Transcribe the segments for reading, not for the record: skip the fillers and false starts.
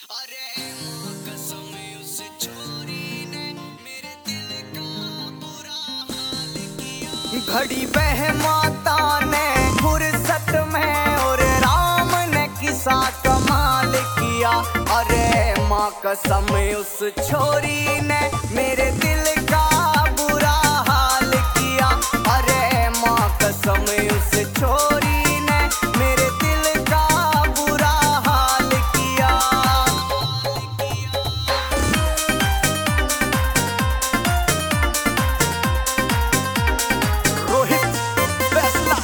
अरे माँ कसम उस छोरी ने मेरे दिल का बुरा हाल किया। घड़ी बह माता ने फुर्सत में और राम ने किसा कमाल किया। अरे माँ कसम उस छोरी ने मेरे दिल का बुरा हाल किया। अरे माँ कसम उस छोरी ने मेरे दिल का बुरा हाल किया। रोहित फैसला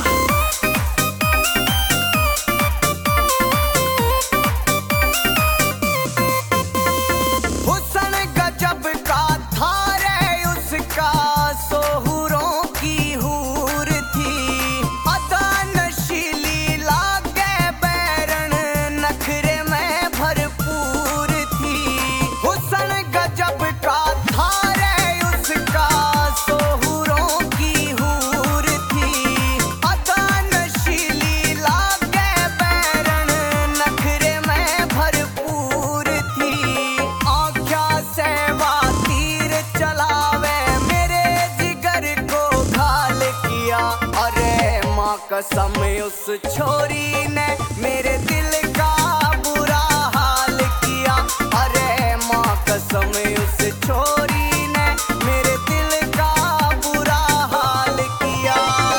हुसन गजब का था रे उसका, सोहुरों की हूर थी। अदा नशीली लागे बैरन नखरे में भरपूर थी। हुसन गजब का था रे उसका, सोहुरों की हूर थी। अदा नशीली लागे बैरन नखरे में भरपूर थी। आँख्या से वा तीर चलावे मेरे जिगर को घाल किया। अरे माँ कसम उस छोरी ने मेरे दिल का बुरा हाल किया। अरे माँ कसम उस छोरी ने मेरे दिल का बुरा हाल किया।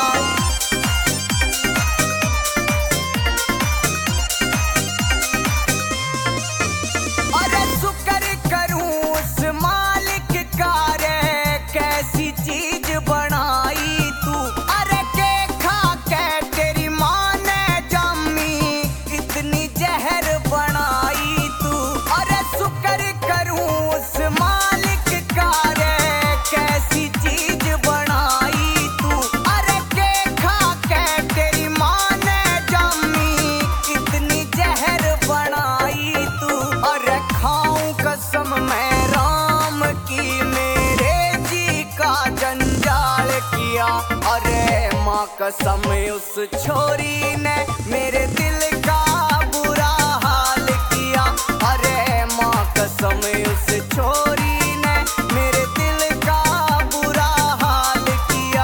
अरे शुक्र करूं उस मालिक का रे, कैसी चीज बनाई तू। अरे के खा के तेरी माँ ने जम्मी इतनी जहर बनाई तू। अरे शुक्र करूं उस मालिक का रे, कैसी चीज बनाई तू। अरे के खा के तेरी माँ ने जम्मी इतनी जहर बनाई तू। अरे खाऊं कसम मैं राम की, मेरे जी का जंजाल किया। अरे माँ कसम उस छोरी ने मेरे दिल का बुरा हाल किया। अरे माँ कसम उस छोरी ने मेरे दिल का बुरा हाल किया।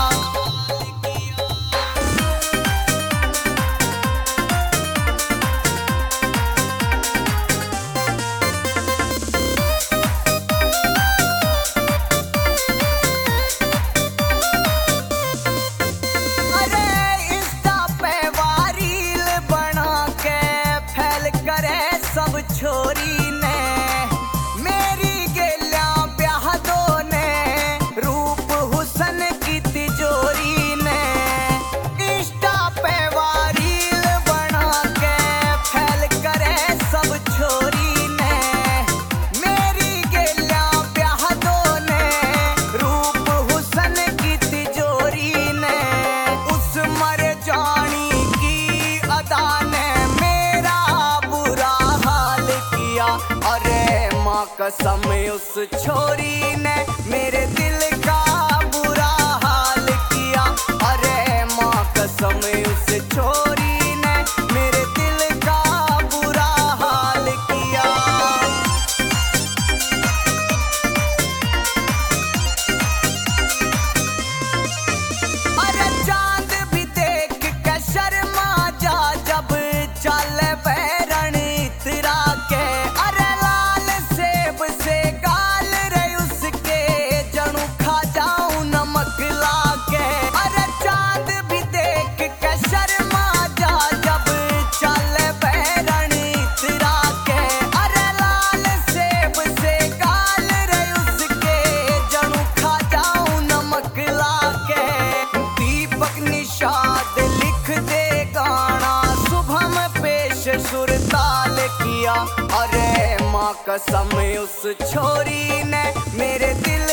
अरे इंस्टा पे वारील बना के फैल करे सब छोरी ने। मेरी गेल्या ब्याह दो ने, रूप हुसन की तिजोरी ने। इंस्टा पे वारील बना के फैल करे सब छोरी ने। मेरी गेल्या ब्याह दो ने, रूप हुसन की तिजोरी ने। उस मर जानी की अदा ने मेरा बुरा हाल किया। अरे माँ कसम उस छोरी ने मेरे दिल का बुरा हाल किया। अरे माँ कसम उस छोरी ने मेरे दिल का बुरा हाल किया। अरे चांद भी देख के शर्मा जा जब चले बैरन इतरा के। अरे लाल सेब से गाल रे उसके, जणू खा जाऊं नमक लाके। अरे चांद भी देख के शर्मा जा जब चले बैरन इतरा के। अरे लाल सेब से गाल रे उसके, जणू खा जाऊं नमक लाके। दीपक निषाद लिख दे गाना, शुभम पेश सुरताल किया। अरे माँ कसम उस छोरी ने मेरे दिल